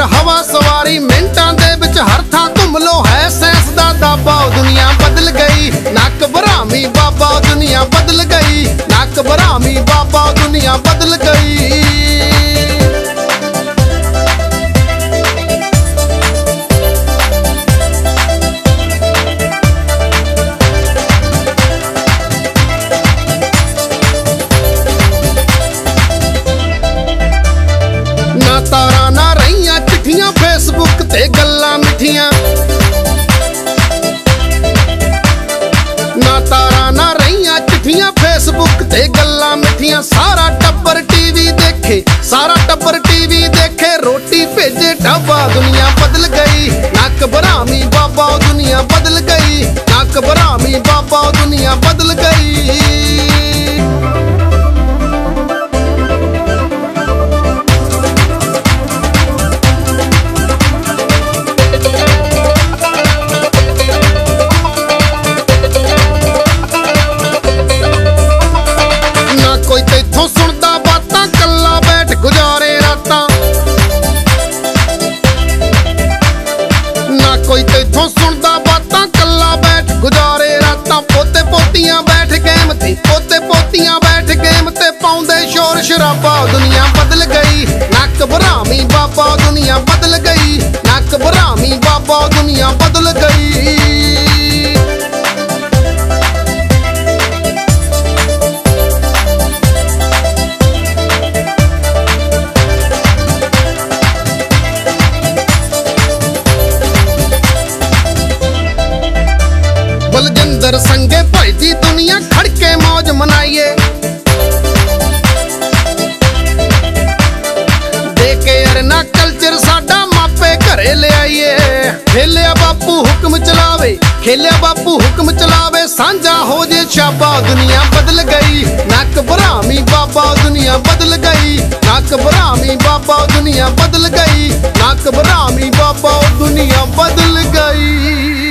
हवा सवारी मिंटां दे विच हर थां घुम लो है सैंस दा दाबा दुनिया बदल गई ना घबरामी बाबा दुनिया बदल गई ना घबरामी बाबा दुनिया बदल गई। तारा ना रहियां चिट्ठियां फेसबुक ते गल्लां मिठियां ना तारा ना रहियां चिट्ठियां फेसबुक ते गल्लां मिठियां सारा टब्बर टीवी देखे सारा टब्बर टीवी देखे रोटी भेजे ढाबा दुनिया बदल गई ना घबरामी बाबा दुनिया बदल गई ना घबरामी बाबा दुनिया बदल गई। कोई तैथों सुनदा बातां कल्ला बैठ गुजारे रातां ना कोई तैथों सुनदा बातां कल्ला बैठ गुजारे रातां पोते पोतियां बैठ गेम ते पोते पोतियां बैठ गेम ते पाउंदे शोर शराबा दुनिया बदल गई ना घबरामी बाबा दुनिया बदल गई ना घबरामी बाबा दुनिया बदल गई। बलजिंदर संगे भाई दी दुनिया खड़के मौज मनाइए देखे अरना कल्चर साडा मापे घरे ले आइए खेलिया बापू हुक्म चलावे खेलिया बापू हुक्म चलावे सांझा हो जे शाबा दुनिया बदल गई ना घबरामी बाबा दुनिया बदल गई ना घबरामी बाबा दुनिया बदल गई ना घबरामी बाबा दुनिया बदल गई।